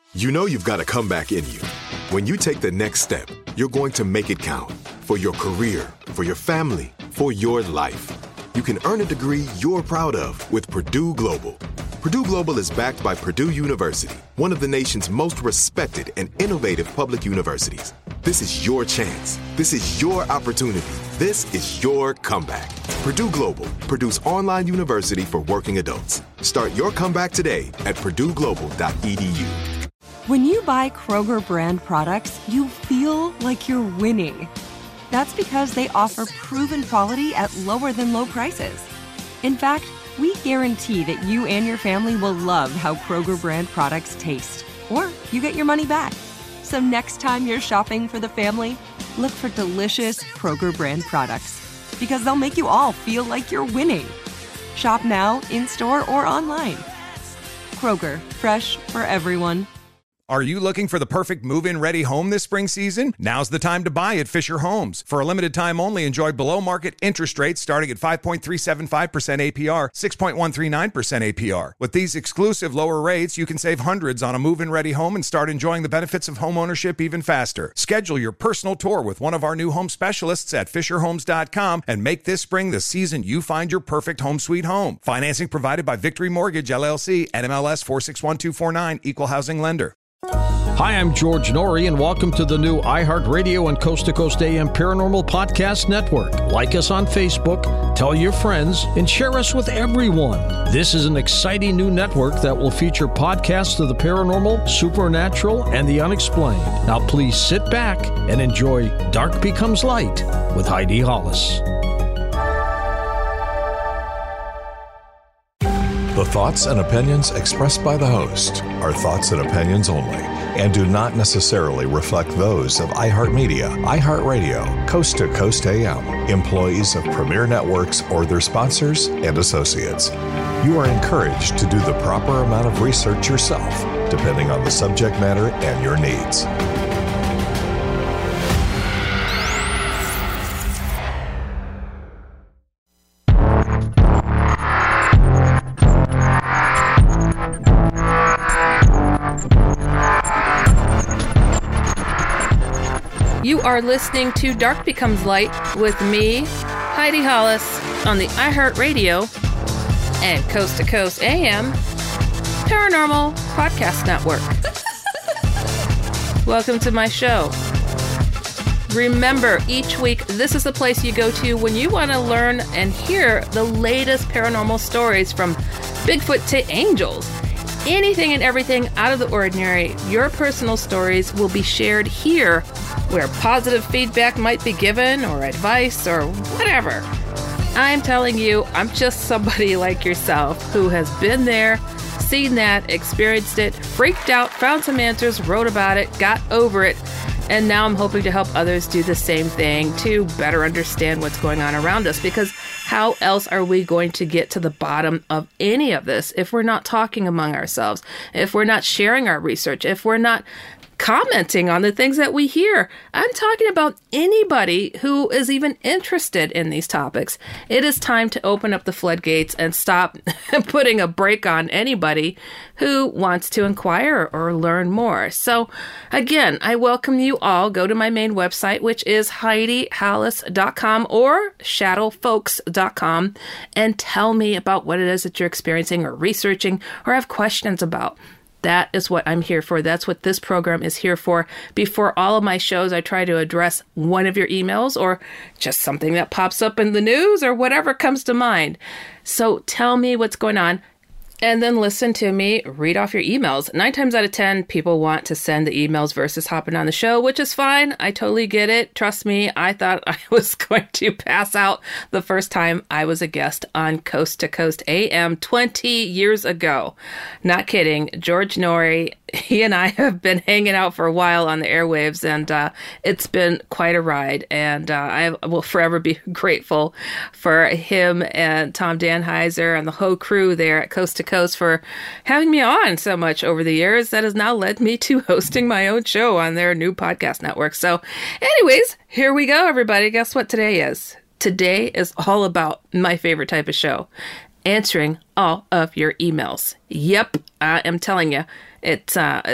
You know you've got a comeback in you. When you take the next step, you're going to make it count. For your career, for your family, for your life. You can earn a degree you're proud of with Purdue Global. Purdue Global is backed by Purdue University, one of the nation's most respected and innovative public universities. This is your chance. This is your opportunity. This is your comeback. Purdue Global, Purdue's online university for working adults. Start your comeback today at purdueglobal.edu. When you buy Kroger brand products, you feel like you're winning. That's because they offer proven quality at lower than low prices. In fact, we guarantee that you and your family will love how Kroger brand products taste, or you get your money back. So next time you're shopping for the family, look for delicious Kroger brand products, because they'll make you all feel like you're winning. Shop now, in-store, or online. Kroger, fresh for everyone. Are you looking for the perfect move-in ready home this spring season? Now's the time to buy at Fisher Homes. For a limited time only, enjoy below-market interest rates starting at 5.375% APR, 6.139% APR. With these exclusive lower rates, you can save hundreds on a move-in ready home and start enjoying the benefits of homeownership even faster. Schedule your personal tour with one of our new home specialists at FisherHomes.com and make this spring the season you find your perfect home sweet home. Financing provided by Victory Mortgage, LLC, NMLS 461249, Equal Housing Lender. Hi, I'm George Norrie, and welcome to the new iHeartRadio and Coast to Coast AM Paranormal Podcast Network. Like us on Facebook, tell your friends, and share us with everyone. This is an exciting new network that will feature podcasts of the paranormal, supernatural, and the unexplained. Now, please sit back and enjoy Dark Becomes Light with Heidi Hollis. The thoughts and opinions expressed by the host are thoughts and opinions only and do not necessarily reflect those of iHeartMedia, iHeartRadio, Coast to Coast AM, employees of Premier Networks, or their sponsors and associates. You are encouraged to do the proper amount of research yourself, depending on the subject matter and your needs. You are listening to Dark Becomes Light with me, Heidi Hollis, on the iHeartRadio and Coast to Coast AM Paranormal Podcast Network. Welcome to my show. Remember, each week, this is the place you go to when you want to learn and hear the latest paranormal stories, from Bigfoot to angels. Anything and everything out of the ordinary, your personal stories will be shared here, where positive feedback might be given, or advice, or whatever. I'm telling you, I'm just somebody like yourself who has been there, seen that, experienced it, freaked out, found some answers, wrote about it, got over it, and now I'm hoping to help others do the same thing to better understand what's going on around us, because how else are we going to get to the bottom of any of this if we're not talking among ourselves, if we're not sharing our research, if we're not commenting on the things that we hear? I'm talking about anybody who is even interested in these topics. It is time to open up the floodgates and stop putting a brake on anybody who wants to inquire or learn more. So again, I welcome you all. Go to my main website, which is HeidiHollis.com or shadowfolks.com, and tell me about what it is that you're experiencing or researching or have questions about. That is what I'm here for. That's what this program is here for. Before all of my shows, I try to address one of your emails or just something that pops up in the news or whatever comes to mind. So tell me what's going on, and then listen to me read off your emails. 9 times out of 10, people want to send the emails versus hopping on the show, which is fine. I totally get it. Trust me, I thought I was going to pass out the first time I was a guest on Coast to Coast AM 20 years ago. Not kidding. George Norrie, he and I have been hanging out for a while on the airwaves, and it's been quite a ride. And I will forever be grateful for him and Tom Danheiser and the whole crew there at Coast to Coast for having me on so much over the years. That has now led me to hosting my own show on their new podcast network. So anyways, here we go, everybody. Guess what today is? Today is all about my favorite type of show, answering all of your emails. Yep, I am telling you, it's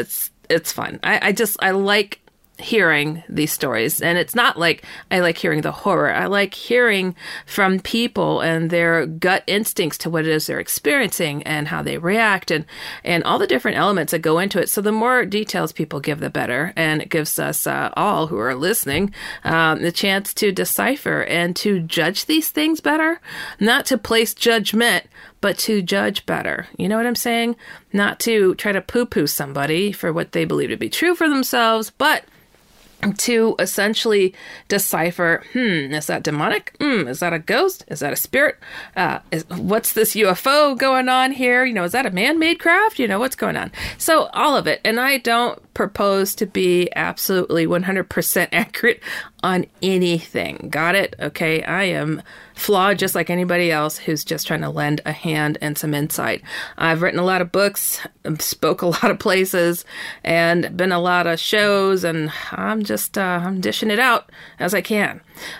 it's fun. I like hearing these stories, and it's not like I like hearing the horror. I like hearing from people and their gut instincts to what it is they're experiencing and how they react, and all the different elements that go into it. So the more details people give, the better, and it gives us all who are listening the chance to decipher and to judge these things better, not to place judgment, but to judge better. You know what I'm saying? Not to try to poo-poo somebody for what they believe to be true for themselves, but to essentially decipher, is that demonic? Is that a ghost? Is that a spirit? What's this UFO going on here? Is that a man-made craft? What's going on? So all of it. And I don't propose to be absolutely 100% accurate on anything. Got it? Okay. I am flawed just like anybody else who's just trying to lend a hand and some insight. I've written a lot of books, spoke a lot of places, and been a lot of shows, and I'm just, I'm dishing it out as I can.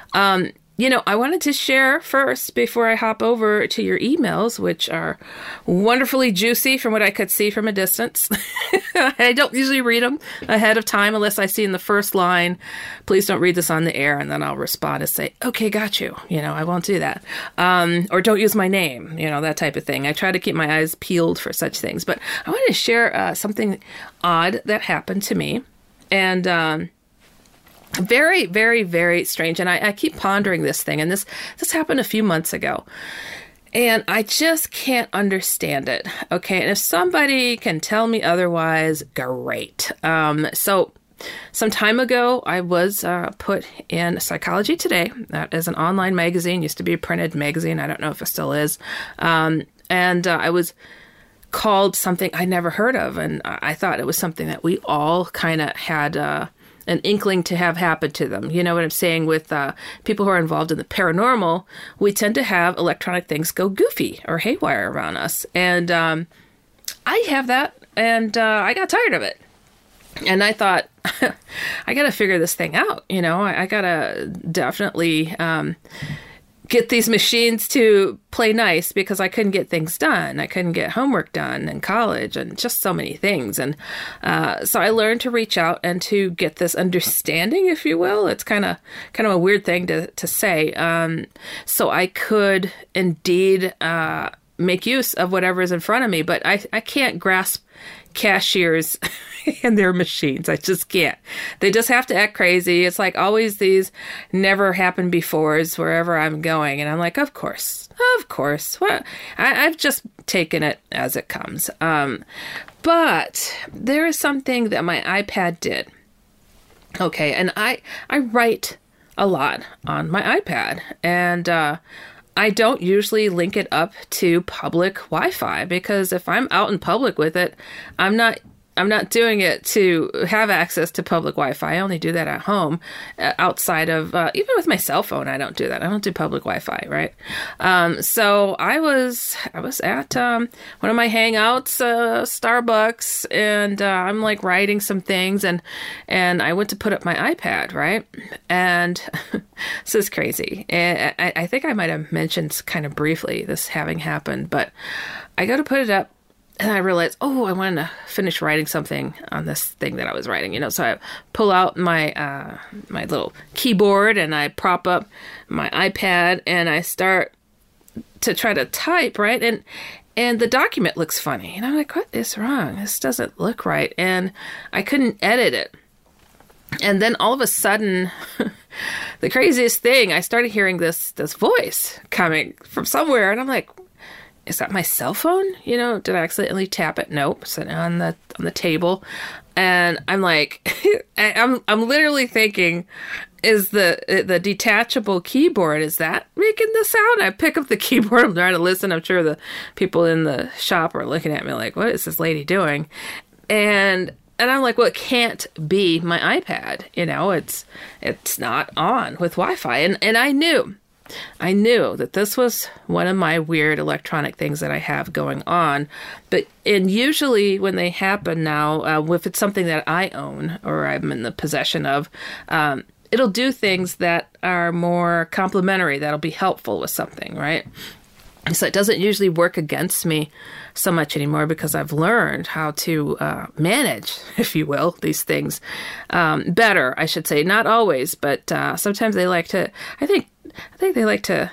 I wanted to share first before I hop over to your emails, which are wonderfully juicy from what I could see from a distance. I don't usually read them ahead of time unless I see in the first line, please don't read this on the air, and then I'll respond and say, okay, got you. I won't do that. Or don't use my name, that type of thing. I try to keep my eyes peeled for such things. But I wanted to share something odd that happened to me. And very, very, very strange. And I keep pondering this thing. And this happened a few months ago. And I just can't understand it. Okay. And if somebody can tell me otherwise, great. So some time ago, I was put in Psychology Today. That is an online magazine. Used to be a printed magazine. I don't know if it still is. And I was called something I never heard of. And I thought it was something that we all kind of had an inkling to have happened to them. You know what I'm saying? With people who are involved in the paranormal, we tend to have electronic things go goofy or haywire around us. And I have that, and I got tired of it. And I thought, I got to figure this thing out. I got to definitely get these machines to play nice, because I couldn't get things done. I couldn't get homework done in college and just so many things. And so I learned to reach out and to get this understanding, if you will. It's kind of a weird thing to say. So I could indeed make use of whatever is in front of me, but I can't grasp cashiers and their machines. I just can't. They just have to act crazy. It's like always these never happened befores wherever I'm going. And I'm like, of course. What? I've just taken it as it comes. But there is something that my iPad did. Okay. And I write a lot on my iPad, and I don't usually link it up to public Wi-Fi, because if I'm out in public with it, I'm not doing it to have access to public Wi-Fi. I only do that at home. Outside of, even with my cell phone, I don't do that. I don't do public Wi-Fi, right? So I was at one of my hangouts, Starbucks, and I'm like writing some things, and I went to put up my iPad, right? And this is crazy. And I think I might have mentioned kind of briefly this having happened, but I go to put it up, and I realized, I wanted to finish writing something on this thing that I was writing, So I pull out my my little keyboard, and I prop up my iPad, and I start to try to type, right? And the document looks funny. And I'm like, what is wrong? This doesn't look right. And I couldn't edit it. And then all of a sudden, the craziest thing, I started hearing this voice coming from somewhere. And I'm like, is that my cell phone? Did I accidentally tap it? Nope. Sitting on the table. And I'm like, I'm literally thinking, is the detachable keyboard, is that making the sound? I pick up the keyboard. I'm trying to listen. I'm sure the people in the shop are looking at me like, what is this lady doing? And I'm like, well, it can't be my iPad. It's not on with Wi-Fi. And I knew that this was one of my weird electronic things that I have going on. And usually when they happen now, if it's something that I own or I'm in the possession of, it'll do things that are more complementary, that'll be helpful with something, right? So it doesn't usually work against me so much anymore because I've learned how to manage, if you will, these things better, I should say. Not always, but sometimes they like to, I think they like to,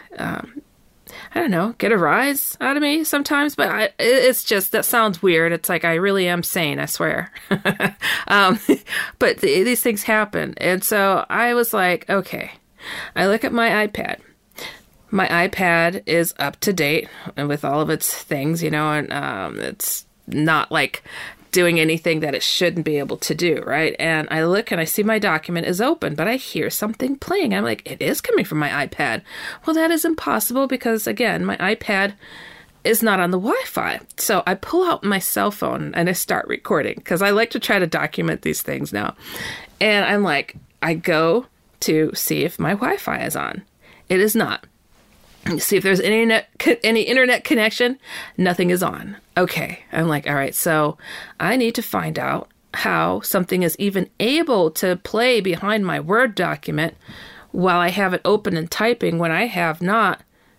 I don't know, get a rise out of me sometimes. But it's just, that sounds weird. It's like I really am sane, I swear. But these things happen. And so I was like, okay, I look at my iPad. My iPad is up to date with all of its things, and it's not like doing anything that it shouldn't be able to do, right? And I look and I see my document is open, but I hear something playing. I'm like, it is coming from my iPad. Well, that is impossible because, again, my iPad is not on the Wi-Fi. So I pull out my cell phone and I start recording because I like to try to document these things now. And I'm like, I go to see if my Wi-Fi is on. It is not. See if there's any internet connection. Nothing is on. Okay. I'm like, all right, so I need to find out how something is even able to play behind my Word document while I have it open and typing when I have not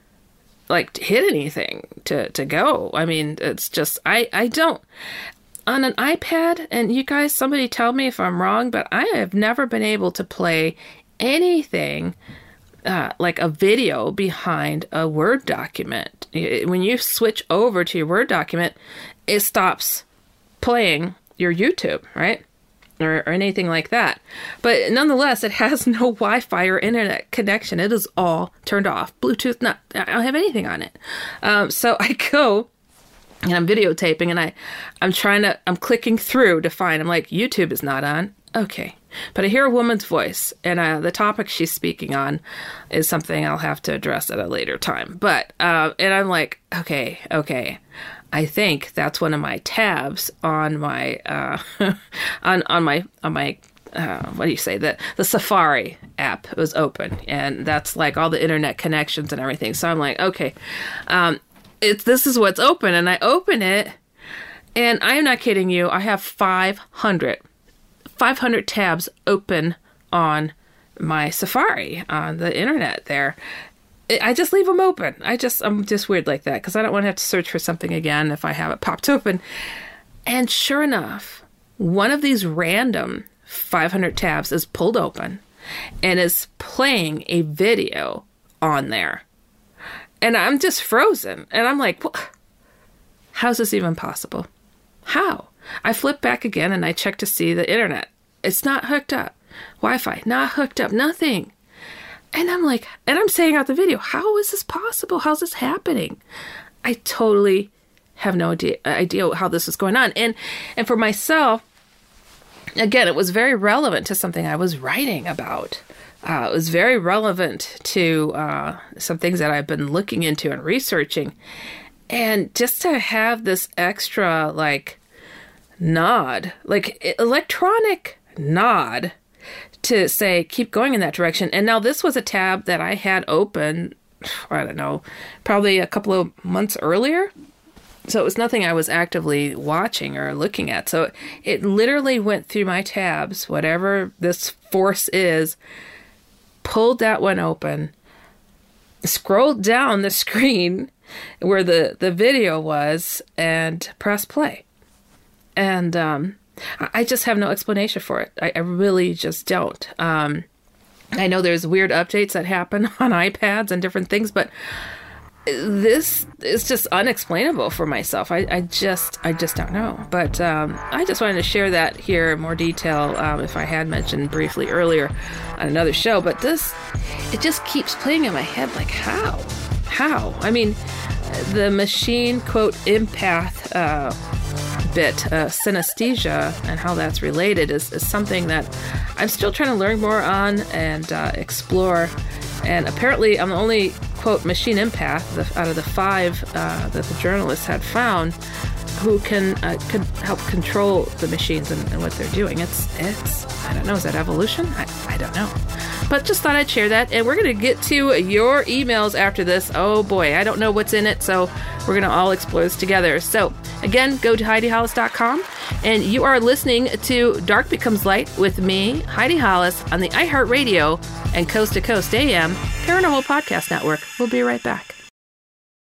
hit anything to go. I mean, it's just, I don't, on an iPad, and you guys, somebody tell me if I'm wrong, but I have never been able to play anything like a video behind a Word document. When you switch over to your Word document, it stops playing your YouTube, right? Or anything like that. But nonetheless, it has no Wi-Fi or internet connection. It is all turned off. Bluetooth, I don't have anything on it. So I go and I'm videotaping and I'm clicking through to find, I'm like, YouTube is not on. Okay. But I hear a woman's voice, and the topic she's speaking on is something I'll have to address at a later time. But, and I'm like, okay. I think that's one of my tabs on my, on my, what do you say? The Safari app was open, and that's like all the internet connections and everything. So I'm like, okay, this is what's open, and I open it, and I am not kidding you. I have 500 tabs open on my Safari on the internet there. I just leave them open. I'm just weird like that because I don't want to have to search for something again if I have it popped open. And sure enough, one of these random 500 tabs is pulled open and is playing a video on there. And I'm just frozen. And I'm like, how's this even possible? How? I flip back again and I check to see the internet. It's not hooked up. Wi-Fi, not hooked up, nothing. And I'm like, and I'm saying out the video, how is this possible? How's this happening? I totally have no idea how this is going on. And for myself, again, it was very relevant to something I was writing about. It was very relevant to some things that I've been looking into and researching. And just to have this extra, nod, electronic nod to say, keep going in that direction. And now this was a tab that I had open, I don't know, probably a couple of months earlier. So it was nothing I was actively watching or looking at. So it literally went through my tabs, whatever this force is, pulled that one open, scrolled down the screen where the video was, and pressed play. And I just have no explanation for it. I really just don't. I know there's weird updates that happen on iPads and different things, but this is just unexplainable for myself. I just don't know. But I just wanted to share that here in more detail, if I had mentioned briefly earlier on another show. But it just keeps playing in my head, like, how? I mean, the machine, quote, empath bit, synesthesia, and how that's related is something that I'm still trying to learn more on and explore. And apparently I'm the only, quote, machine empath out of the 5 that the journalists had found who can help control the machines and what they're doing. It's I don't know, is that evolution? I don't know. But just thought I'd share that. And we're going to get to your emails after this. Oh boy, I don't know what's in it, so we're going to all explore this together. So again, go to HeidiHollis.com, and you are listening to Dark Becomes Light with me, Heidi Hollis, on the iHeartRadio and Coast to Coast AM Paranormal Podcast Network. We'll be right back.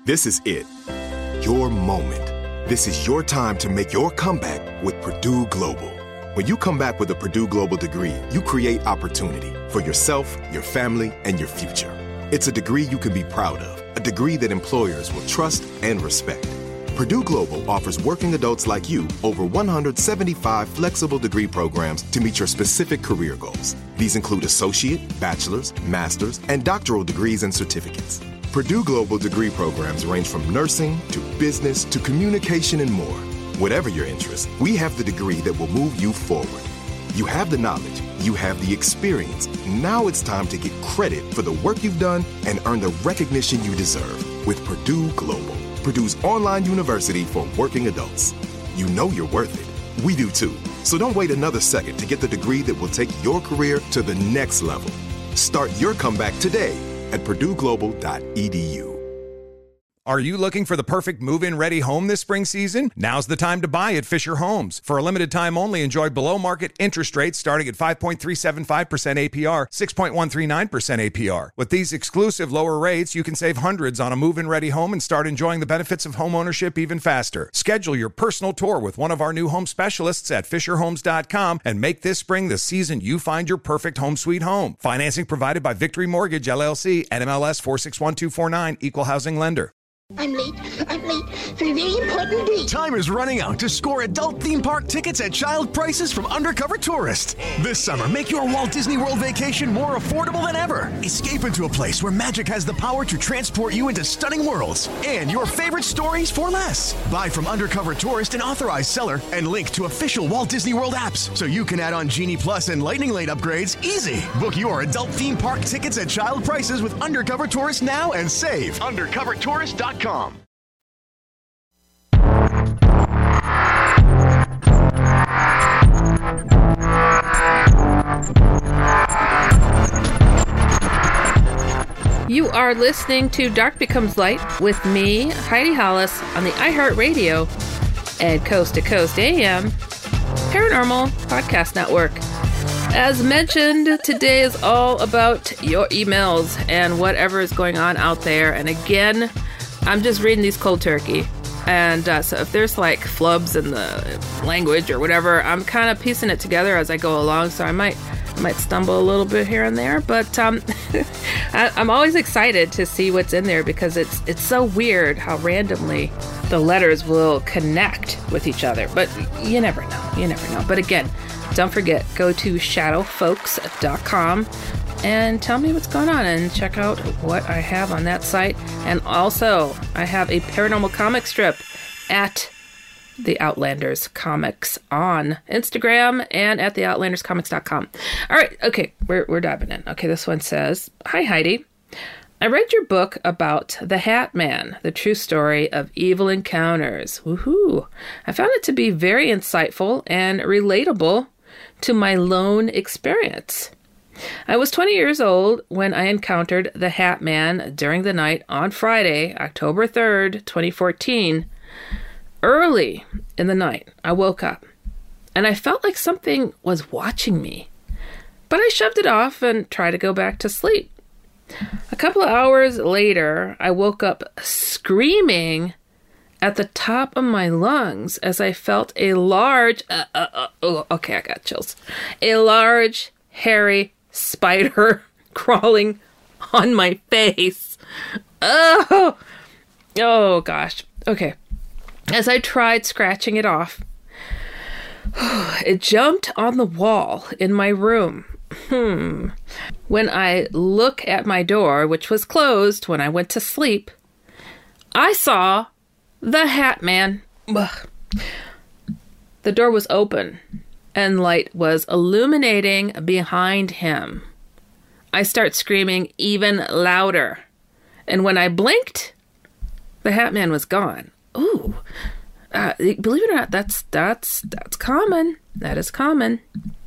This is it. Your moment. This is your time to make your comeback with Purdue Global. When you come back with a Purdue Global degree, you create opportunity for yourself, your family, and your future. It's a degree you can be proud of, a degree that employers will trust and respect. Purdue Global offers working adults like you over 175 flexible degree programs to meet your specific career goals. These include associate, bachelor's, master's, and doctoral degrees and certificates. Purdue Global degree programs range from nursing to business to communication and more. Whatever your interest, we have the degree that will move you forward. You have the knowledge, you have the experience. Now it's time to get credit for the work you've done and earn the recognition you deserve with Purdue Global, Purdue's online university for working adults. You know you're worth it. We do too. So don't wait another second to get the degree that will take your career to the next level. Start your comeback today at purdueglobal.edu. Are you looking for the perfect move-in ready home this spring season? Now's the time to buy at Fisher Homes. For a limited time only, enjoy below-market interest rates starting at 5.375% APR, 6.139% APR. With these exclusive lower rates, you can save hundreds on a move-in ready home and start enjoying the benefits of home ownership even faster. Schedule your personal tour with one of our new home specialists at FisherHomes.com and make this spring the season you find your perfect home sweet home. Financing provided by Victory Mortgage, LLC, NMLS 461249, Equal Housing Lender. I'm late for a very important date. Time is running out to score adult theme park tickets at child prices from Undercover Tourist. This summer, make your Walt Disney World vacation more affordable than ever. Escape into a place where magic has the power to transport you into stunning worlds and your favorite stories for less. Buy from Undercover Tourist, an authorized seller, and link to official Walt Disney World apps so you can add on Genie Plus and Lightning Lane upgrades easy. Book your adult theme park tickets at child prices with Undercover Tourist now and save. UndercoverTourist.com. You are listening to Dark Becomes Light with me, Heidi Hollis, on the iHeartRadio and Coast to Coast AM Paranormal Podcast Network. As mentioned, today is all about your emails and whatever is going on out there. And again, I'm just reading these cold turkey. And so if there's like flubs in the language or whatever, I'm kind of piecing it together as I go along. So I might stumble a little bit here and there, but I'm always excited to see what's in there because it's so weird how randomly the letters will connect with each other. But you never know. But again, don't forget, go to shadowfolks.com and tell me what's going on and check out what I have on that site. And also, I have a paranormal comic strip at The Outlanders Comics on Instagram and at theoutlanderscomics.com. All right, okay, we're diving in. Okay, this one says, Hi, Heidi. I read your book about the Hat Man, the true story of evil encounters. Woohoo! I found it to be very insightful and relatable to my lone experience. I was 20 years old when I encountered the Hat Man during the night on Friday, October 3rd, 2014. Early in the night, I woke up, and I felt like something was watching me. But I shoved it off and tried to go back to sleep. A couple of hours later, I woke up screaming at the top of my lungs as I felt a large... okay, I got chills. A large, hairy spider crawling on my face. Oh gosh. Okay. As I tried scratching it off, it jumped on the wall in my room. When I look at my door, which was closed when I went to sleep, I saw the Hat Man. Ugh. The door was open, and light was illuminating behind him. I start screaming even louder, and when I blinked, the Hat Man was gone. Ooh, believe it or not, that's common. That is common.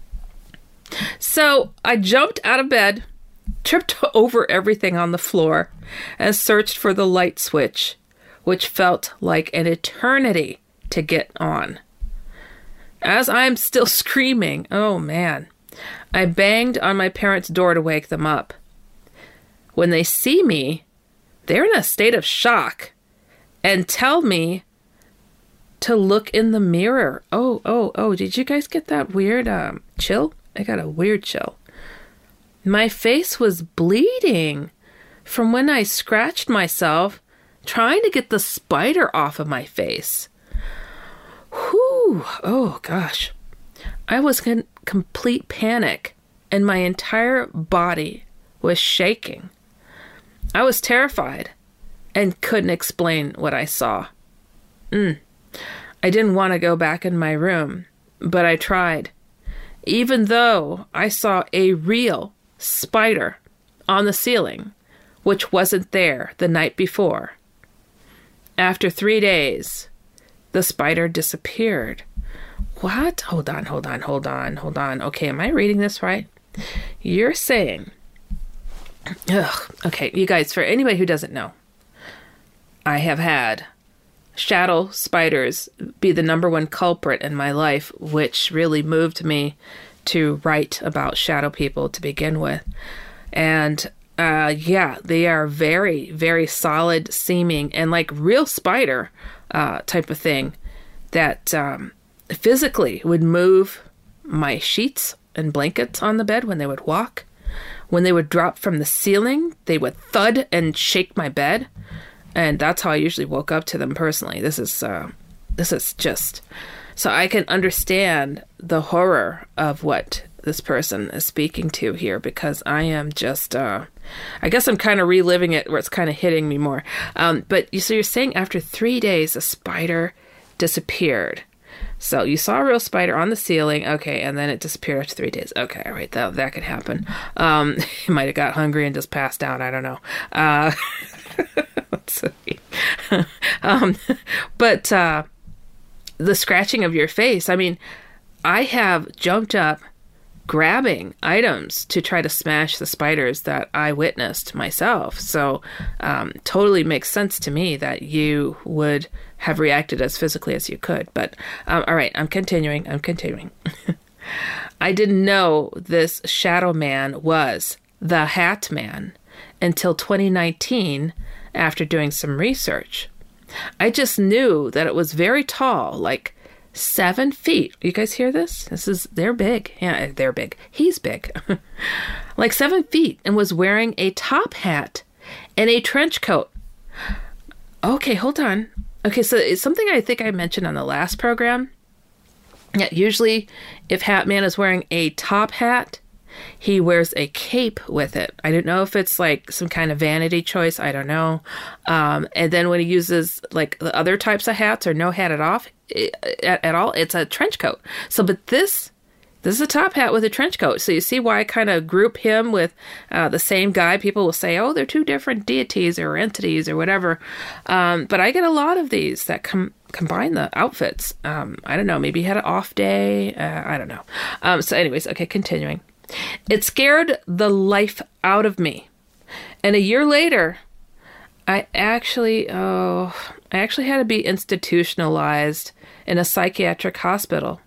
So I jumped out of bed, tripped over everything on the floor, and searched for the light switch, which felt like an eternity to get on. As I'm still screaming, oh man, I banged on my parents' door to wake them up. When they see me, they're in a state of shock and tell me to look in the mirror. Oh, did you guys get that weird chill? I got a weird chill. My face was bleeding from when I scratched myself trying to get the spider off of my face. Whew. Oh, gosh. I was in complete panic, and my entire body was shaking. I was terrified and couldn't explain what I saw. I didn't want to go back in my room, but I tried. Even though I saw a real spider on the ceiling, which wasn't there the night before. After 3 days, the spider disappeared. What? Hold on. Okay, am I reading this right? You're saying... Okay, you guys, for anybody who doesn't know, I have had shadow spiders be the number one culprit in my life, which really moved me to write about shadow people to begin with. And they are very, very solid seeming and like real spider type of thing that physically would move my sheets and blankets on the bed when they would walk. When they would drop from the ceiling, they would thud and shake my bed. And that's how I usually woke up to them personally. This is just... So I can understand the horror of what this person is speaking to here, because I am just... I guess I'm kind of reliving it where it's kind of hitting me more. But so you're saying after 3 days, a spider disappeared. So you saw a real spider on the ceiling, okay, and then it disappeared after 3 days. Okay, all right, that could happen. He might have got hungry and just passed out. I don't know. Let's see. But the scratching of your face, I mean, I have jumped up grabbing items to try to smash the spiders that I witnessed myself. So totally makes sense to me that you would have reacted as physically as you could. But all right, I'm continuing. I didn't know this shadow man was the Hat Man until 2019 after doing some research. I just knew that it was very tall, like 7 feet. You guys hear this? They're big. Yeah, they're big. He's big. Like 7 feet, and was wearing a top hat and a trench coat. Okay, hold on. Okay, so it's something I think I mentioned on the last program. Yeah, usually if Hat Man is wearing a top hat, he wears a cape with it. I don't know if it's like some kind of vanity choice. I don't know. And then when he uses like the other types of hats or no hat at all, it's a trench coat. So, but this is a top hat with a trench coat. So you see why I kind of group him with the same guy. People will say, oh, they're two different deities or entities or whatever. But I get a lot of these that combine the outfits. I don't know. Maybe he had an off day. I don't know. So anyways, okay, continuing. It scared the life out of me. And a year later, I actually had to be institutionalized in a psychiatric hospital.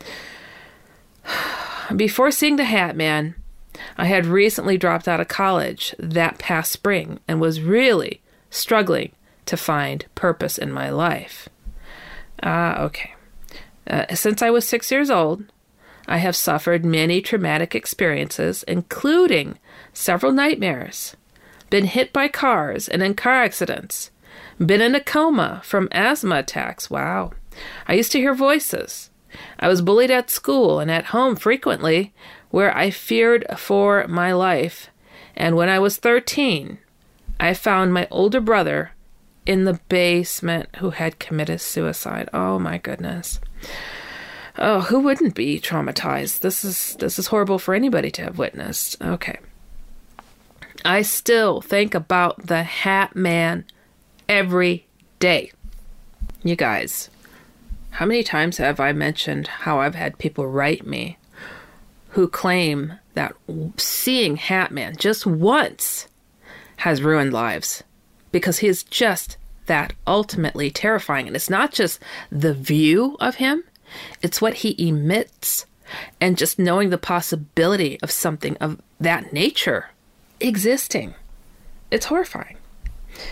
Before seeing the Hat Man, I had recently dropped out of college that past spring and was really struggling to find purpose in my life. Okay. Since I was 6 years old, I have suffered many traumatic experiences, including several nightmares, been hit by cars and in car accidents, been in a coma from asthma attacks. Wow. I used to hear voices. I was bullied at school and at home frequently, where I feared for my life. And when I was 13, I found my older brother in the basement who had committed suicide. Oh my goodness. Oh, who wouldn't be traumatized? This is horrible for anybody to have witnessed. Okay. I still think about the Hat Man every day. You guys, how many times have I mentioned how I've had people write me who claim that seeing Hat Man just once has ruined lives because he is just that ultimately terrifying. And it's not just the view of him. It's what he emits, and just knowing the possibility of something of that nature existing. It's horrifying.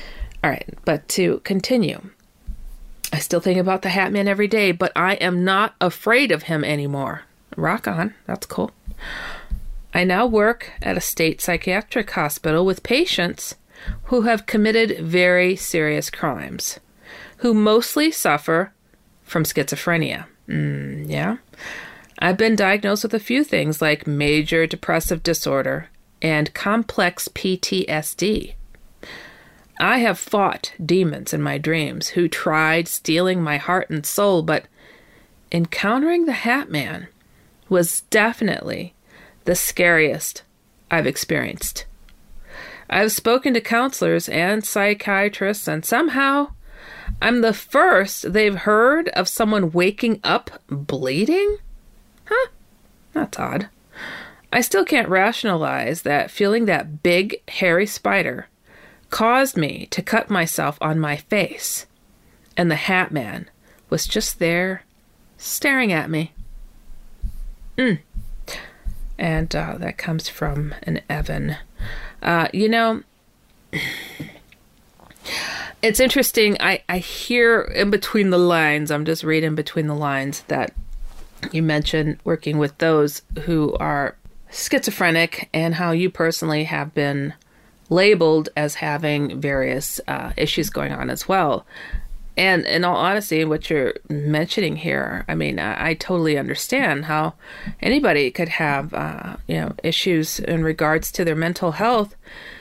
All right, but to continue, I still think about the Hat Man every day, but I am not afraid of him anymore. Rock on. That's cool. I now work at a state psychiatric hospital with patients who have committed very serious crimes, who mostly suffer from schizophrenia. Yeah. I've been diagnosed with a few things like major depressive disorder and complex PTSD. I have fought demons in my dreams who tried stealing my heart and soul, but encountering the Hat Man was definitely the scariest I've experienced. I've spoken to counselors and psychiatrists, and somehow I'm the first they've heard of someone waking up bleeding? Huh? That's odd. I still can't rationalize that feeling that big, hairy spider caused me to cut myself on my face, and the Hat Man was just there, staring at me. And that comes from an Evan. It's interesting. I hear in between the lines, I'm just reading between the lines, that you mentioned working with those who are schizophrenic and how you personally have been labeled as having various issues going on as well. And in all honesty, what you're mentioning here, I mean, I totally understand how anybody could have, issues in regards to their mental health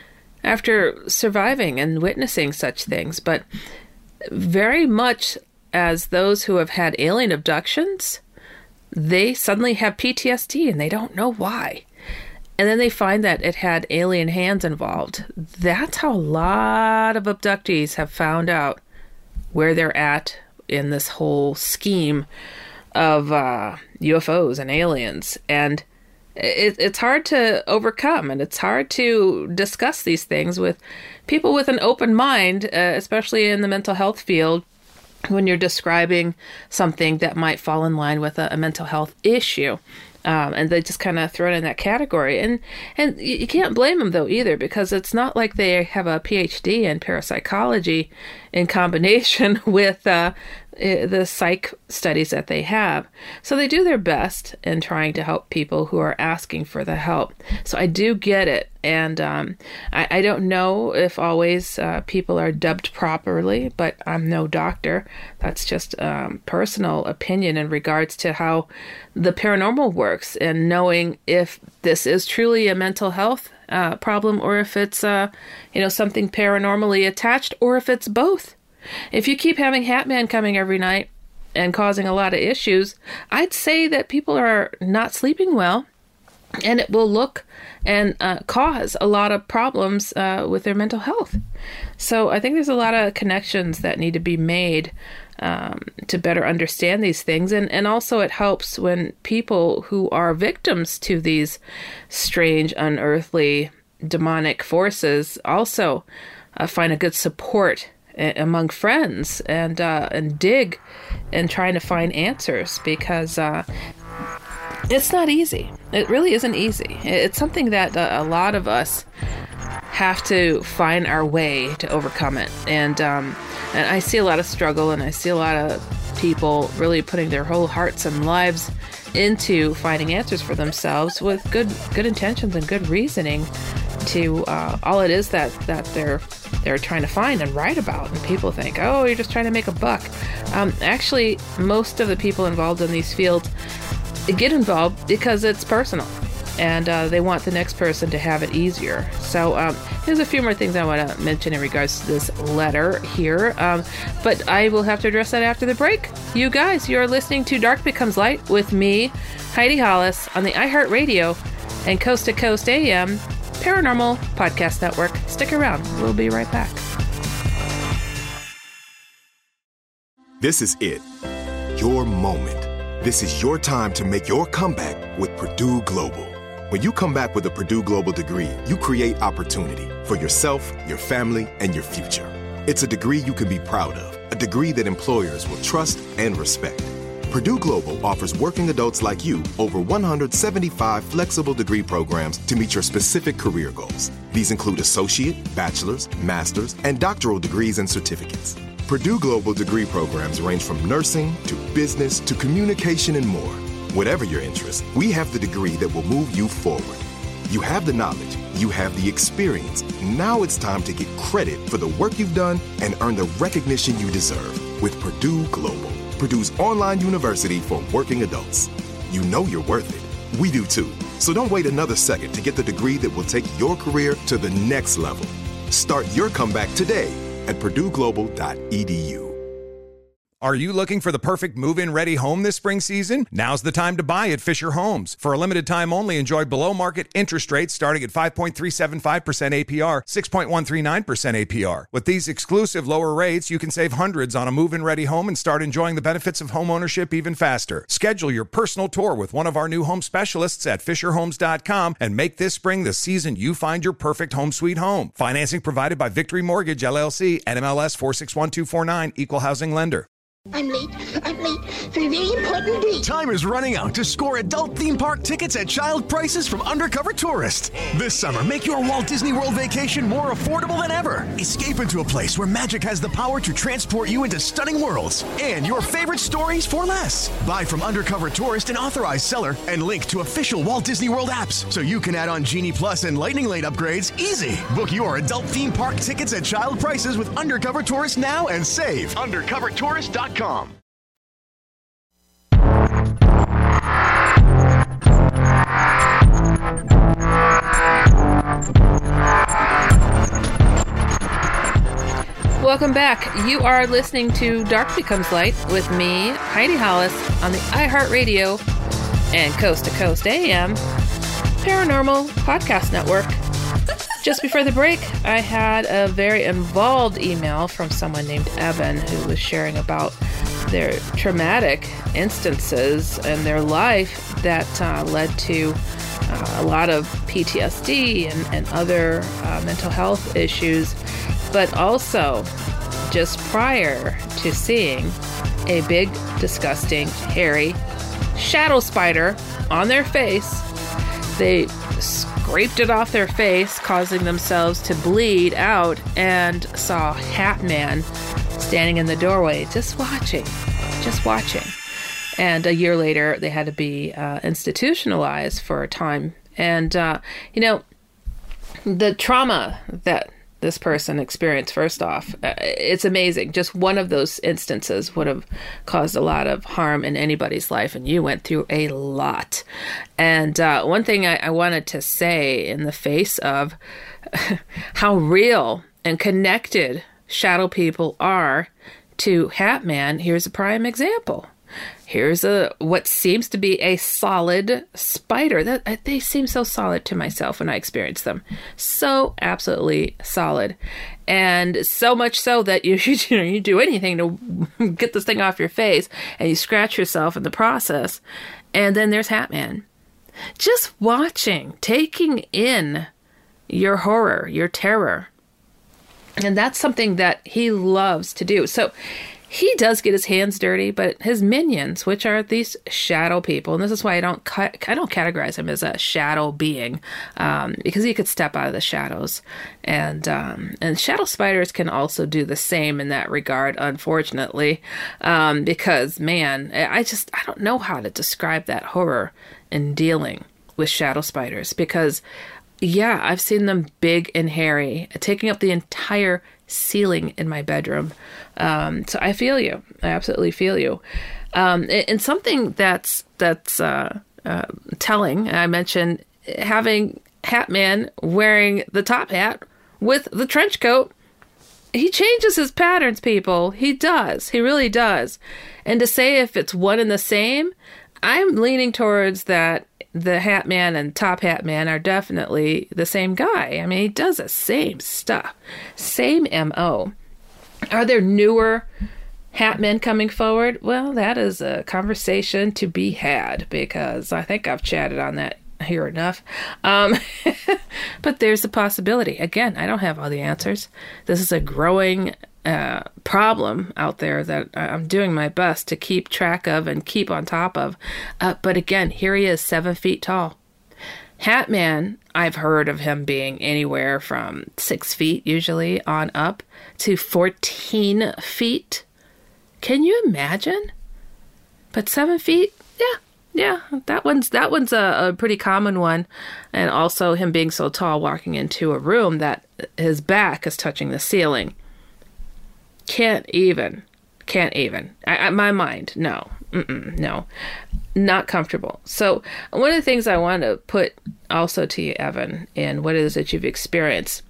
after surviving and witnessing such things. But very much as those who have had alien abductions, they suddenly have PTSD and they don't know why. And then they find that it had alien hands involved. That's how a lot of abductees have found out where they're at in this whole scheme of UFOs and aliens. And it's hard to overcome, and it's hard to discuss these things with people with an open mind, especially in the mental health field, when you're describing something that might fall in line with a mental health issue. And they just kind of throw it in that category. And you can't blame them, though, either, because it's not like they have a PhD in parapsychology in combination with the psych studies that they have. So they do their best in trying to help people who are asking for the help. So I do get it. And I don't know if always people are dubbed properly, but I'm no doctor. That's just personal opinion in regards to how the paranormal works, and knowing if this is truly a mental health problem, or if it's something paranormally attached, or if it's both. If you keep having Hat Man coming every night and causing a lot of issues, I'd say that people are not sleeping well, and it will look and cause a lot of problems with their mental health. So I think there's a lot of connections that need to be made to better understand these things. And also it helps when people who are victims to these strange, unearthly, demonic forces also find a good support among friends and dig and trying to find answers, because it's not easy. It really isn't easy. It's something that a lot of us have to find our way to overcome it. And I see a lot of struggle, and I see a lot of people really putting their whole hearts and lives into finding answers for themselves with good intentions and good reasoning to all it is that they're trying to find and write about. And people think, oh, you're just trying to make a buck. Actually, most of the people involved in these fields get involved because it's personal, and they want the next person to have it easier. So there's a few more things I want to mention in regards to this letter here, but I will have to address that after the break. You guys, you're listening to Dark Becomes Light with me, Heidi Hollis, on the iHeartRadio and Coast to Coast AM Paranormal Podcast Network. Stick around. We'll be right back. This is it. Your moment. This is your time to make your comeback with Purdue Global. When you come back with a Purdue Global degree, you create opportunity for yourself, your family, and your future. It's a degree you can be proud of, a degree that employers will trust and respect. Purdue Global offers working adults like you over 175 flexible degree programs to meet your specific career goals. These include associate, bachelor's, master's, and doctoral degrees and certificates. Purdue Global degree programs range from nursing to business to communication and more. Whatever your interest, we have the degree that will move you forward. You have the knowledge, you have the experience. Now it's time to get credit for the work you've done and earn the recognition you deserve with Purdue Global, Purdue's online university for working adults. You know you're worth it. We do too. So don't wait another second to get the degree that will take your career to the next level. Start your comeback today at purdueglobal.edu. Are you looking for the perfect move-in ready home this spring season? Now's the time to buy at Fisher Homes. For a limited time only, enjoy below-market interest rates starting at 5.375% APR, 6.139% APR. With these exclusive lower rates, you can save hundreds on a move-in ready home and start enjoying the benefits of home ownership even faster. Schedule your personal tour with one of our new home specialists at FisherHomes.com and make this spring the season you find your perfect home sweet home. Financing provided by Victory Mortgage, LLC, NMLS 461249, Equal Housing Lender. I'm late for a very important date. Time is running out to score adult theme park tickets at child prices from Undercover Tourist. This summer, make your Walt Disney World vacation more affordable than ever. Escape into a place where magic has the power to transport you into stunning worlds and your favorite stories for less. Buy from Undercover Tourist, an authorized seller, and link to official Walt Disney World apps so you can add on Genie Plus and Lightning Lane upgrades easy. Book your adult theme park tickets at child prices with Undercover Tourist now and save. UndercoverTourist.com. Welcome back. You are listening to Dark Becomes Light with me, Heidi Hollis, on the iHeartRadio and Coast to Coast AM Paranormal Podcast Network. Just before the break, I had a very involved email from someone named Evan who was sharing about their traumatic instances in their life that led to a lot of PTSD and other mental health issues, but also just prior to seeing a big, disgusting, hairy shadow spider on their face, they scraped it off their face, causing themselves to bleed out, and saw Hat Man standing in the doorway, just watching. And a year later, they had to be institutionalized for a time. And, the trauma that this person experienced, first off, it's amazing. Just one of those instances would have caused a lot of harm in anybody's life, and you went through a lot. And one thing I wanted to say in the face of how real and connected shadow people are to Hat Man, here's a prime example. Here's what seems to be a solid spider. They seem so solid to myself when I experience them. So absolutely solid. And so much so that you do anything to get this thing off your face, and you scratch yourself in the process. And then there's Hat Man. Just watching, taking in your horror, your terror. And that's something that he loves to do. So he does get his hands dirty, but his minions, which are these shadow people, and this is why I don't categorize him as a shadow being, because he could step out of the shadows, and shadow spiders can also do the same in that regard, unfortunately, because man, I don't know how to describe that horror in dealing with shadow spiders, because yeah, I've seen them big and hairy, taking up the entire ceiling in my bedroom. So I feel you. I absolutely feel you. And something that's telling, I mentioned having Hat Man wearing the top hat with the trench coat. He changes his patterns, people. He does. He really does. And to say if it's one and the same, I'm leaning towards that the Hat Man and Top Hat Man are definitely the same guy. I mean, he does the same stuff. Same MO. Are there newer Hat Men coming forward? Well, that is a conversation to be had, because I think I've chatted on that here enough. But there's a possibility. Again, I don't have all the answers. This is a growing problem out there that I'm doing my best to keep track of and keep on top of. But again, here he is, 7 feet tall. Hat Man, I've heard of him being anywhere from 6 feet usually on up to 14 feet. Can you imagine? But 7 feet, yeah, that one's a pretty common one. And also him being so tall, walking into a room that his back is touching the ceiling. Can't even. My mind, no. No. Not comfortable. So one of the things I want to put also to you, Evan, in what it is that you've experienced.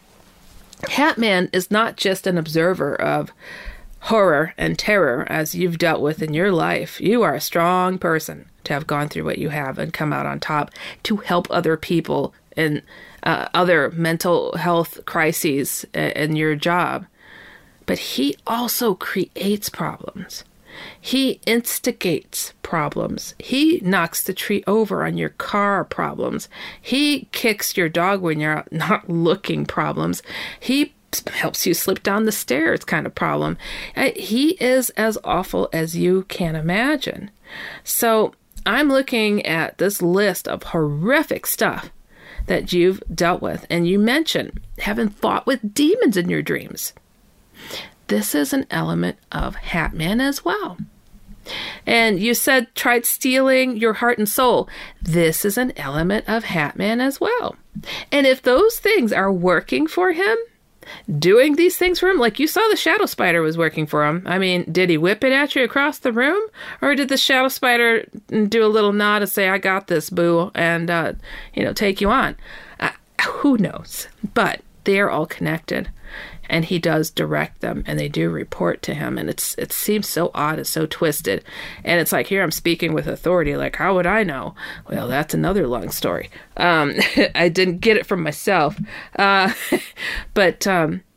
Hat Man is not just an observer of horror and terror as you've dealt with in your life. You are a strong person to have gone through what you have and come out on top to help other people in other mental health crises in your job. But he also creates problems. He instigates problems. He knocks the tree over on your car problems. He kicks your dog when you're out not looking problems. He helps you slip down the stairs kind of problem. He is as awful as you can imagine. So I'm looking at this list of horrific stuff that you've dealt with. And you mentioned having fought with demons in your dreams. This is an element of Hat Man as well. And you said tried stealing your heart and soul. This is an element of Hat Man as well. And if those things are working for him, doing these things for him, like you saw the shadow spider was working for him. I mean, did he whip it at you across the room? Or did the shadow spider do a little nod and say, I got this, boo, and, take you on? Who knows? But they are all connected. And he does direct them, and they do report to him. And it seems so odd, it's so twisted. And it's like, here I'm speaking with authority, like, how would I know? Well, that's another long story. I didn't get it from myself. But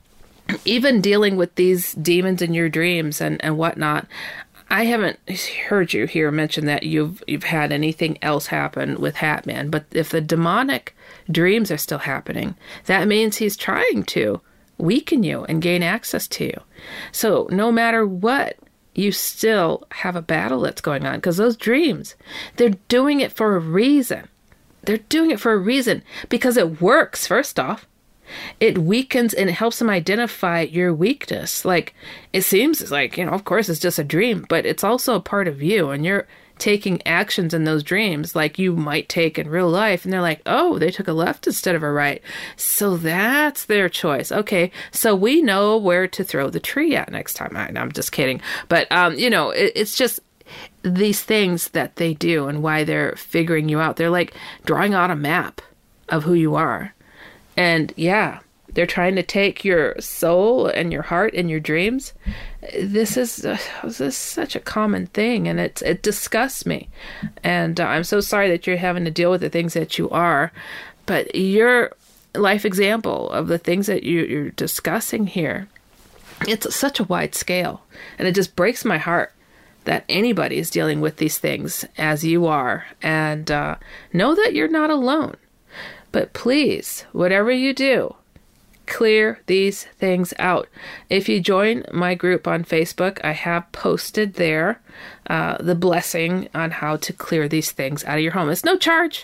even dealing with these demons in your dreams and whatnot, I haven't heard you here mention that you've had anything else happen with Hat Man. But if the demonic dreams are still happening, that means he's trying to weaken you and gain access to you. So no matter what, you still have a battle that's going on, because those dreams, they're doing it for a reason. They're doing it for a reason because it works, first off. It weakens and it helps them identify your weakness. Like, it seems like, of course it's just a dream, but it's also a part of you, and you're taking actions in those dreams like you might take in real life. And they're like, oh, they took a left instead of a right. So that's their choice. Okay, so we know where to throw the tree at next time. I'm just kidding. But, it's just these things that they do and why they're figuring you out. They're like drawing out a map of who you are. And yeah, they're trying to take your soul and your heart and your dreams. This is such a common thing, and it disgusts me. And I'm so sorry that you're having to deal with the things that you are. But your life example of the things that you're discussing here, it's such a wide scale. And it just breaks my heart that anybody is dealing with these things as you are. And know that you're not alone. But please, whatever you do, clear these things out. If you join my group on Facebook, I have posted there the blessing on how to clear these things out of your home. It's no charge.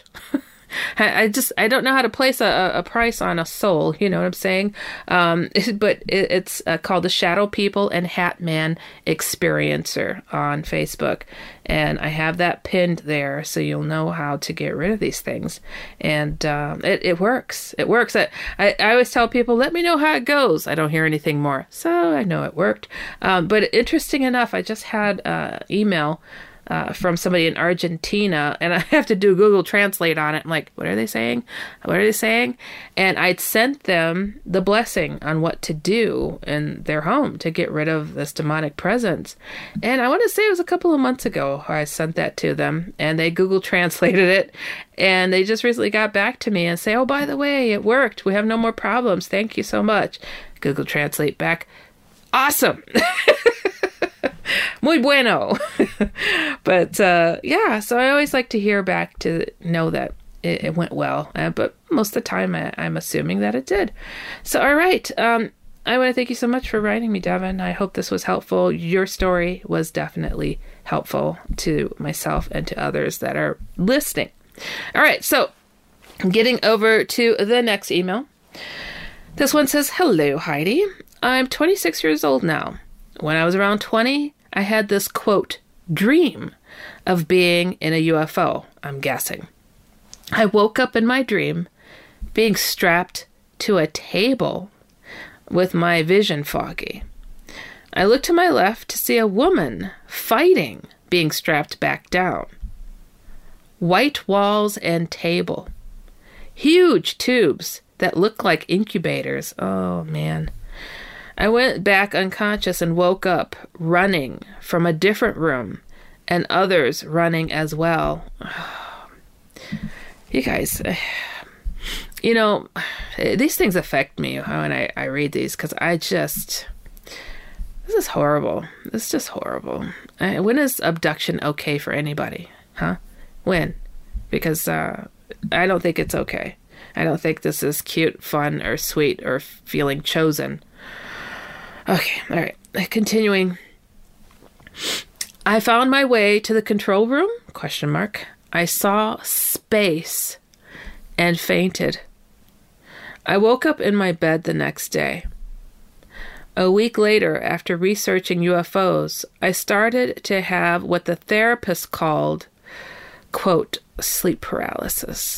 I don't know how to place a price on a soul, you know what I'm saying? But it's called the Shadow People and Hat Man Experiencer on Facebook. And I have that pinned there so you'll know how to get rid of these things. And it works. It works. I always tell people, let me know how it goes. I don't hear anything more. So I know it worked. But interesting enough, I just had an email from somebody in Argentina, and I have to do Google Translate on it. I'm like, what are they saying? What are they saying? And I'd sent them the blessing on what to do in their home to get rid of this demonic presence. And I want to say it was a couple of months ago I sent that to them, and they Google Translated it, and they just recently got back to me and say, oh, by the way, it worked. We have no more problems. Thank you so much. Google Translate back. Awesome. Muy bueno. But yeah, so I always like to hear back to know that it went well. But most of the time I'm assuming that it did. So, all right. I want to thank you so much for writing me, Devin. I hope this was helpful. Your story was definitely helpful to myself and to others that are listening. All right, so getting over to the next email. This one says, "Hello, Heidi. I'm 26 years old now. When I was around 20, I had this, quote, dream of being in a UFO, I'm guessing. I woke up in my dream being strapped to a table with my vision foggy. I looked to my left to see a woman fighting, being strapped back down. White walls and table. Huge tubes that look like incubators. Oh, man. I went back unconscious and woke up running from a different room and others running as well." You guys, you know, these things affect me when I read these because this is horrible. This is just horrible. When is abduction okay for anybody? Huh? When? Because I don't think it's okay. I don't think this is cute, fun, or sweet, or feeling chosen. Okay, all right. Continuing. I found my way to the control room, ? I saw space and fainted. I woke up in my bed the next day. A week later, after researching UFOs, I started to have what the therapist called, quote, sleep paralysis.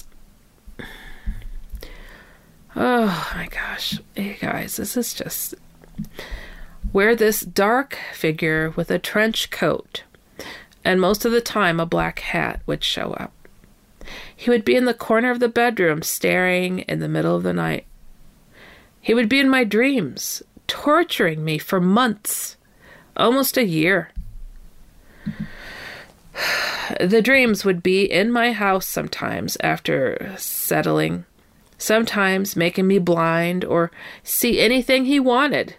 Oh my gosh. Hey guys, this is just where this dark figure with a trench coat and most of the time a black hat would show up. He would be in the corner of the bedroom staring in the middle of the night. He would be in my dreams, torturing me for months, almost a year. The dreams would be in my house sometimes after settling, sometimes making me blind or see anything he wanted.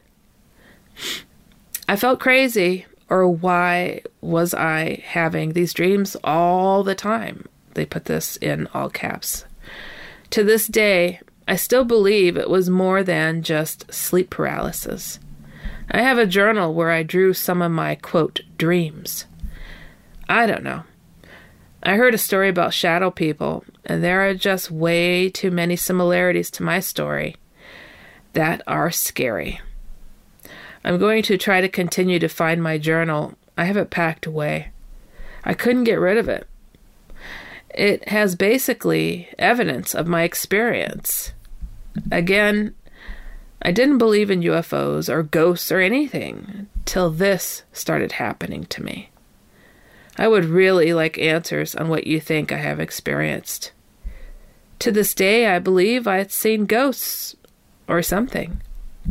I felt crazy, or why was I having these dreams all the time? They put this in all caps. To this day, I still believe it was more than just sleep paralysis. I have a journal where I drew some of my, quote, dreams. I don't know. I heard a story about shadow people, and there are just way too many similarities to my story that are scary. I'm going to try to continue to find my journal. I have it packed away. I couldn't get rid of it. It has basically evidence of my experience. Again, I didn't believe in UFOs or ghosts or anything till this started happening to me. I would really like answers on what you think I have experienced. To this day, I believe I had seen ghosts or something.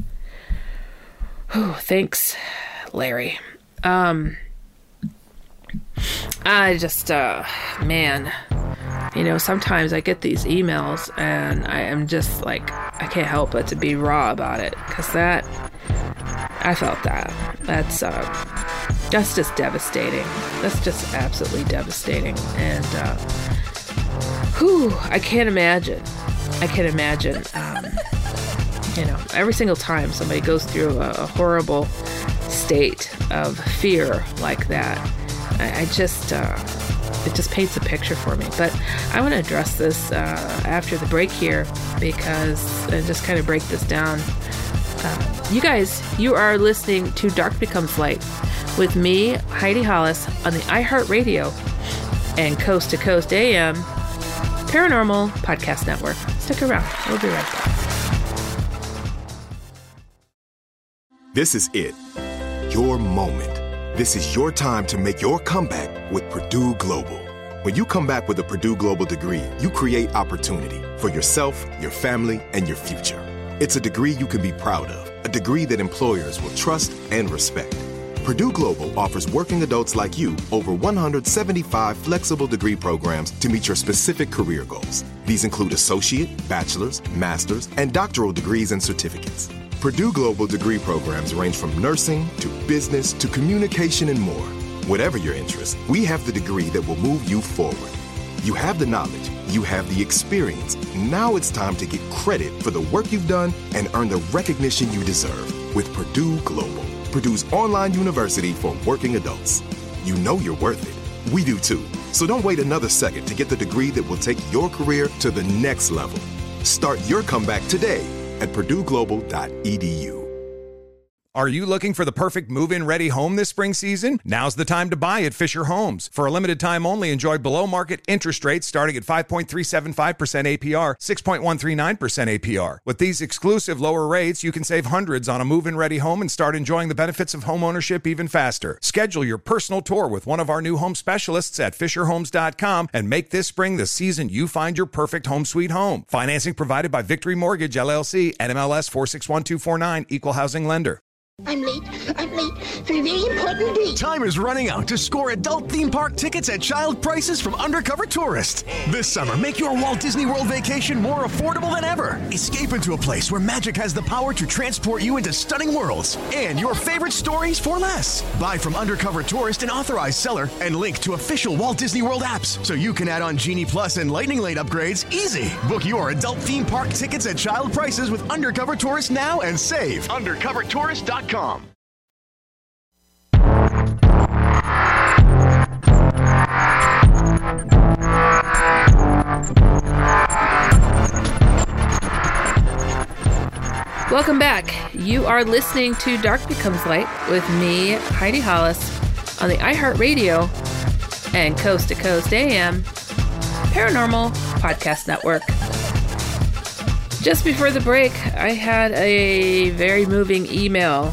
Oh, thanks, Larry. I just, man, you know, sometimes I get these emails and I am just like, I can't help but to be raw about it, because I felt that. That's just devastating. That's just absolutely devastating. And, I can't imagine. You know, every single time somebody goes through a horrible state of fear like that, it just paints a picture for me. But I want to address this after the break here, and just kind of break this down. You guys, you are listening to Dark Becomes Light with me, Heidi Hollis, on the iHeartRadio and Coast to Coast AM Paranormal Podcast Network. Stick around. We'll be right back. This is it. Your moment. This is your time to make your comeback with Purdue Global. When you come back with a Purdue Global degree, you create opportunity for yourself, your family, and your future. It's a degree you can be proud of, a degree that employers will trust and respect. Purdue Global offers working adults like you over 175 flexible degree programs to meet your specific career goals. These include associate, bachelor's, master's, and doctoral degrees and certificates. Purdue Global degree programs range from nursing to business to communication and more. Whatever your interest, we have the degree that will move you forward. You have the knowledge, You have the experience. Now it's time to get credit for the work you've done and earn the recognition you deserve with Purdue Global, Purdue's online university for working adults. You know you're worth it. We do too. So don't wait another second to get the degree that will take your career to the next level. Start your comeback today at purdueglobal.edu. Are you looking for the perfect move-in ready home this spring season? Now's the time to buy at Fisher Homes. For a limited time only, enjoy below-market interest rates starting at 5.375% APR, 6.139% APR. With these exclusive lower rates, you can save hundreds on a move-in ready home and start enjoying the benefits of homeownership even faster. Schedule your personal tour with one of our new home specialists at FisherHomes.com and make this spring the season you find your perfect home sweet home. Financing provided by Victory Mortgage, LLC, NMLS 461249, Equal Housing Lender. I'm late for a very important date. Time is running out to score adult theme park tickets at child prices from Undercover Tourist. This summer, make your Walt Disney World vacation more affordable than ever. Escape into a place where magic has the power to transport you into stunning worlds and your favorite stories for less. Buy from Undercover Tourist, an authorized seller, and link to official Walt Disney World apps so you can add on Genie Plus and Lightning Lane upgrades easy. Book your adult theme park tickets at child prices with Undercover Tourist now and save. UndercoverTourist.com. Welcome back. You are listening to Dark Becomes Light with me, Heidi Hollis, on the iHeartRadio and Coast to Coast AM Paranormal Podcast Network. Just before the break, I had a very moving email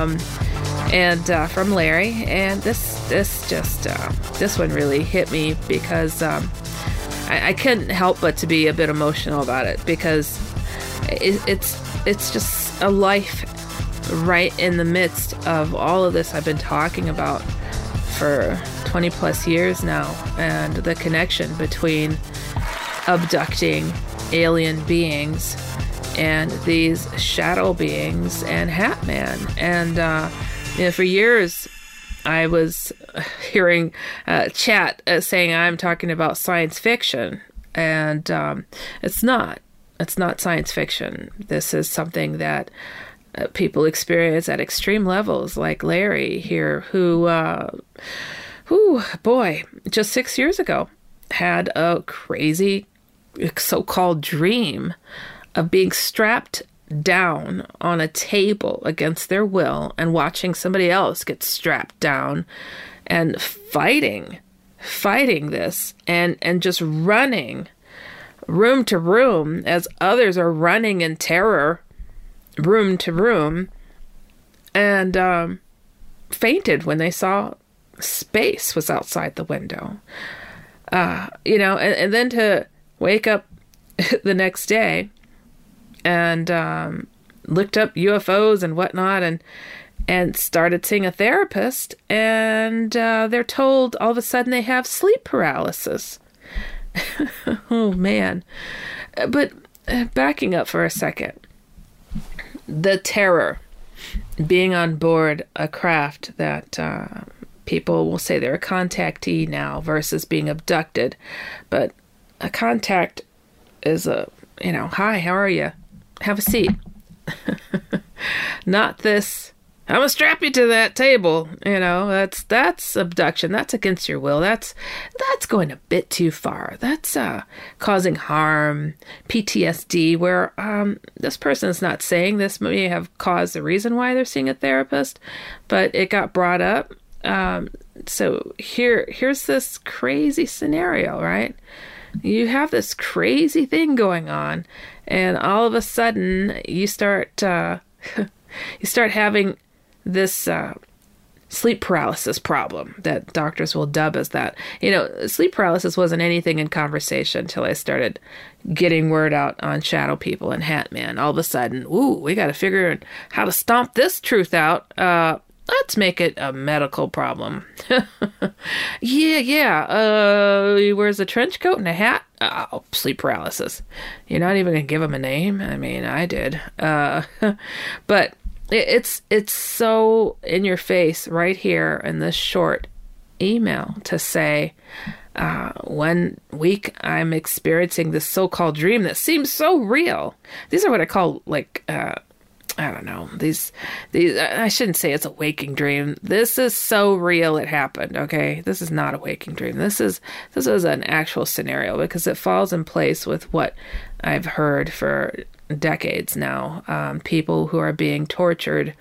from Larry, and this one really hit me because I couldn't help but to be a bit emotional about it, because it's just a life right in the midst of all of this I've been talking about for 20 plus years now, and the connection between abducting alien beings and these shadow beings and Hat Man. And for years I was hearing chat saying I'm talking about science fiction, and it's not science fiction. This is something that people experience at extreme levels, like Larry here, who just 6 years ago had a crazy so-called dream of being strapped down on a table against their will and watching somebody else get strapped down and fighting this and just running room to room as others are running in terror room to room, and fainted when they saw space was outside the window. And then to wake up the next day and looked up UFOs and whatnot, and started seeing a therapist, and they're told all of a sudden they have sleep paralysis. Oh man. But backing up for a second, the terror being on board a craft that people will say they're a contactee now versus being abducted, but a contact is hi, how are you? Have a seat. Not this, I'm gonna strap you to that table. That's abduction. That's against your will. That's going a bit too far. That's causing harm, PTSD, where this person is not saying this may have caused the reason why they're seeing a therapist, but it got brought up. So here's this crazy scenario, right? You have this crazy thing going on, and all of a sudden you start having this sleep paralysis problem that doctors will dub as that. Sleep paralysis wasn't anything in conversation until I started getting word out on Shadow People and Hat Man. All of a sudden, we got to figure out how to stomp this truth out. Let's make it a medical problem. Yeah. He wears a trench coat and a hat. Oh, sleep paralysis. You're not even going to give him a name? I mean, I did. But it's so in your face right here in this short email to say, One week I'm experiencing this so-called dream that seems so real. These are what I call I don't know. These I shouldn't say it's a waking dream. This is so real it happened, okay? This is not a waking dream. This is an actual scenario because it falls in place with what I've heard for decades now. People who are being tortured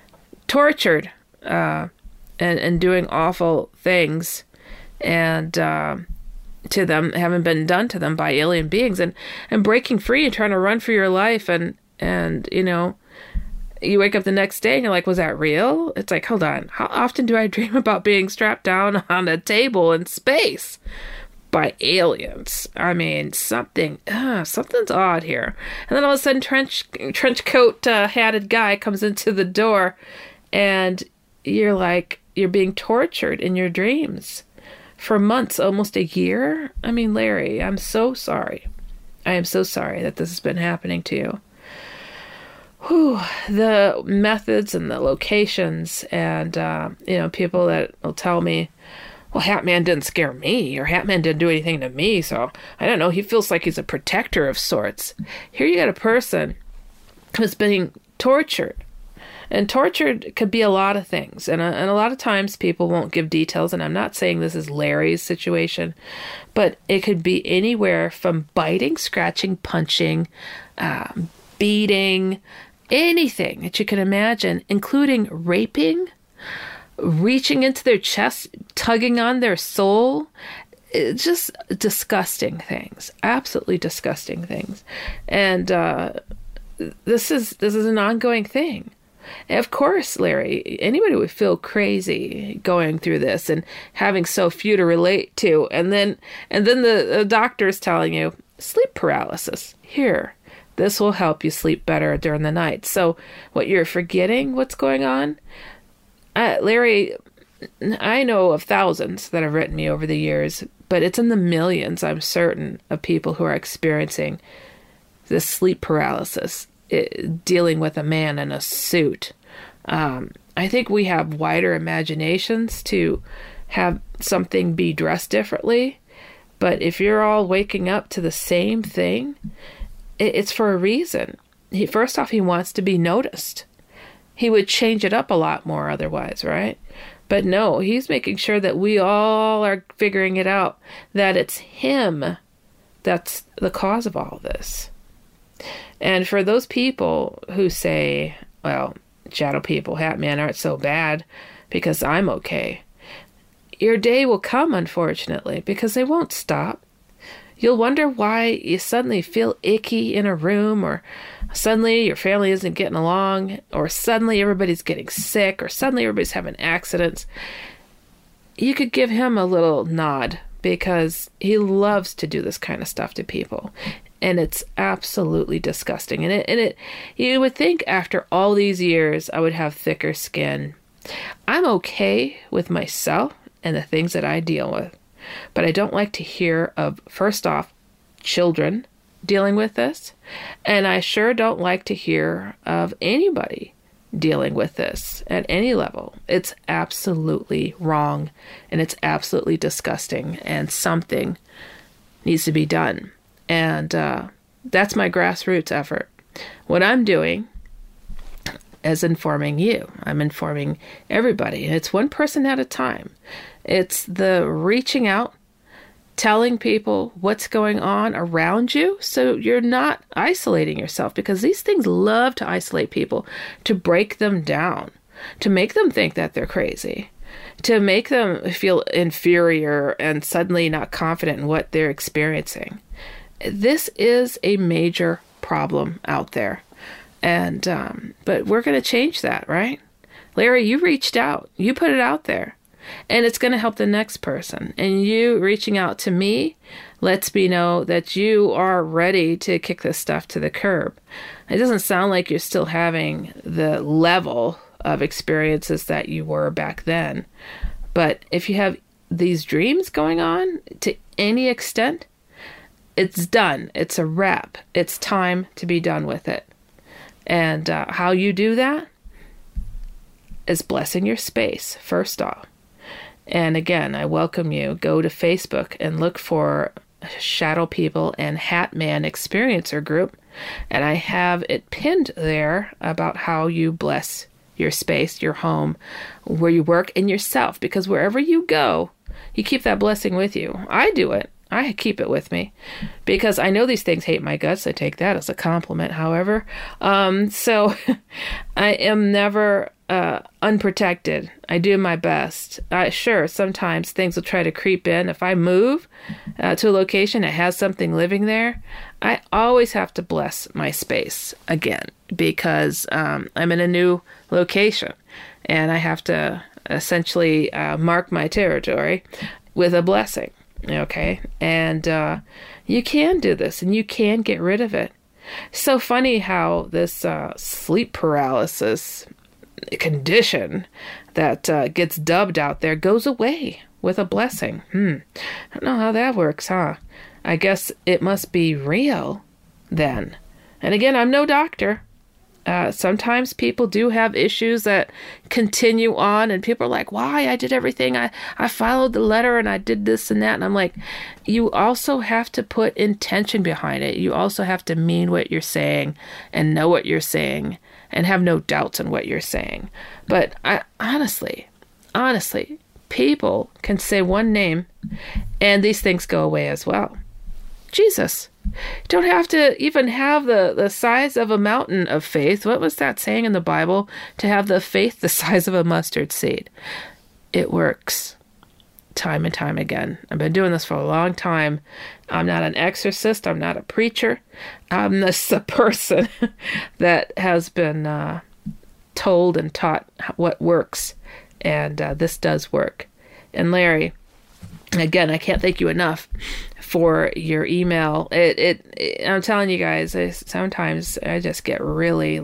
and doing awful things and to them having been done to them by alien beings and breaking free and trying to run for your life and you know, you wake up the next day and you're like, was that real? It's like, hold on. How often do I dream about being strapped down on a table in space by aliens? I mean, something's odd here. And then all of a sudden, trench coat hatted guy comes into the door and you're like, you're being tortured in your dreams for months, almost a year. I mean, Larry, I'm so sorry. I am so sorry that this has been happening to you. Whew, the methods and the locations and, you know, people that will tell me, well, Hatman didn't scare me or Hatman didn't do anything to me. So I don't know. He feels like he's a protector of sorts. Here you got a person who's being tortured. And tortured could be a lot of things. And a lot of times people won't give details. And I'm not saying this is Larry's situation, but it could be anywhere from biting, scratching, punching, beating, anything that you can imagine, including raping, reaching into their chest, tugging on their soul. It's just disgusting things, absolutely disgusting things. And this is an ongoing thing. Of course, Larry, anybody would feel crazy going through this and having so few to relate to. And then the doctor is telling you, sleep paralysis. Here, this will help you sleep better during the night. So what you're forgetting, what's going on? Larry, I know of thousands that have written me over the years, but it's in the millions, I'm certain, of people who are experiencing this sleep paralysis. Dealing with a man in a suit. I think we have wider imaginations to have something be dressed differently, but if you're all waking up to the same thing, it's for a reason. First off, he wants to be noticed. He would change it up a lot more otherwise, right? But no, he's making sure that we all are figuring it out, that it's him that's the cause of all this. And for those people who say, well, shadow people, Hatman aren't so bad because I'm okay, your day will come, unfortunately, because they won't stop. You'll wonder why you suddenly feel icky in a room, or suddenly your family isn't getting along, or suddenly everybody's getting sick, or suddenly everybody's having accidents. You could give him a little nod because he loves to do this kind of stuff to people. And it's absolutely disgusting. And you would think after all these years, I would have thicker skin. I'm okay with myself and the things that I deal with. But I don't like to hear of, first off, children dealing with this. And I sure don't like to hear of anybody dealing with this at any level. It's absolutely wrong. And it's absolutely disgusting. And something needs to be done. And that's my grassroots effort. What I'm doing is informing you. I'm informing everybody. And it's one person at a time. It's the reaching out, telling people what's going on around you so you're not isolating yourself, because these things love to isolate people, to break them down, to make them think that they're crazy, to make them feel inferior and suddenly not confident in what they're experiencing. This is a major problem out there. And, but we're going to change that, right? Larry, you reached out. You put it out there. And it's going to help the next person. And you reaching out to me lets me know that you are ready to kick this stuff to the curb. It doesn't sound like you're still having the level of experiences that you were back then. But if you have these dreams going on to any extent, it's done. It's a wrap. It's time to be done with it. And how you do that is blessing your space, first off. And again, I welcome you. Go to Facebook and look for Shadow People and Hat Man Experiencer Group. And I have it pinned there about how you bless your space, your home, where you work, and yourself. Because wherever you go, you keep that blessing with you. I do it. I keep it with me because I know these things hate my guts. I take that as a compliment, however. So I am never unprotected. I do my best. Sure, sometimes things will try to creep in. If I move to a location that has something living there, I always have to bless my space again because I'm in a new location and I have to essentially mark my territory with a blessing. Okay, and you can do this, and you can get rid of it. So funny how this sleep paralysis condition that gets dubbed out there goes away with a blessing. I don't know how that works, huh? I guess it must be real then. And again, I'm no doctor. Sometimes people do have issues that continue on and people are like, why? I did everything. I followed the letter and I did this and that. And I'm like, you also have to put intention behind it. You also have to mean what you're saying and know what you're saying and have no doubts in what you're saying. But honestly, people can say one name and these things go away as well. Jesus. You don't have to even have the size of a mountain of faith. What was that saying in the Bible? To have the faith the size of a mustard seed. It works time and time again. I've been doing this for a long time. I'm not an exorcist. I'm not a preacher. I'm just a person that has been told and taught what works. And this does work. And Larry, again, I can't thank you enough for your email. I'm telling you guys, sometimes I just get really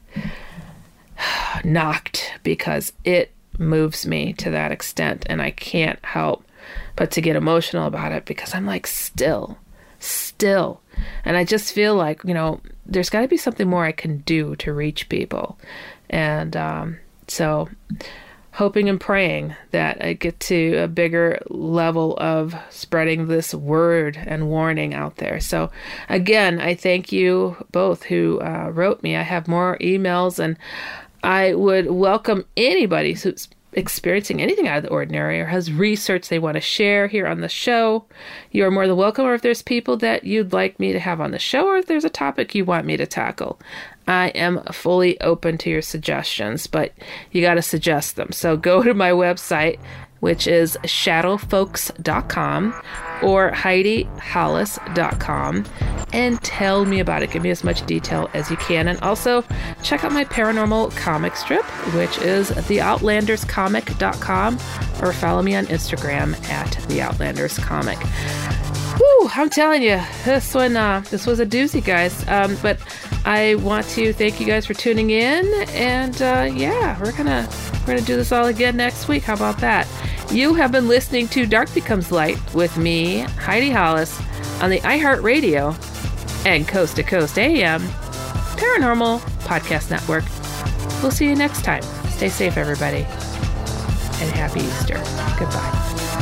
knocked because it moves me to that extent, and I can't help but to get emotional about it because I'm like, still, and I just feel like, there's got to be something more I can do to reach people, and so hoping and praying that I get to a bigger level of spreading this word and warning out there. So again, I thank you both who wrote me. I have more emails, and I would welcome anybody who's experiencing anything out of the ordinary or has research they want to share here on the show. You are more than welcome, or if there's people that you'd like me to have on the show, or if there's a topic you want me to tackle, I am fully open to your suggestions, but you got to suggest them. So go to my website, which is shadowfolks.com or HeidiHollis.com, and tell me about it. Give me as much detail as you can. And also check out my paranormal comic strip, which is theoutlanderscomic.com, or follow me on Instagram at theoutlanderscomic. Woo, I'm telling you, this was a doozy, guys. But I want to thank you guys for tuning in, and we're gonna do this all again next week. How about that? You have been listening to Dark Becomes Light with me, Heidi Hollis, on the iHeartRadio and Coast to Coast AM Paranormal Podcast Network. We'll see you next time. Stay safe, everybody, and happy Easter. Goodbye.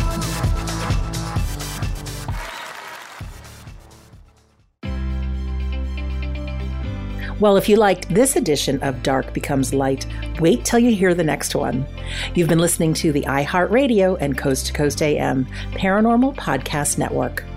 Well, if you liked this edition of Dark Becomes Light, wait till you hear the next one. You've been listening to the iHeartRadio and Coast to Coast AM Paranormal Podcast Network.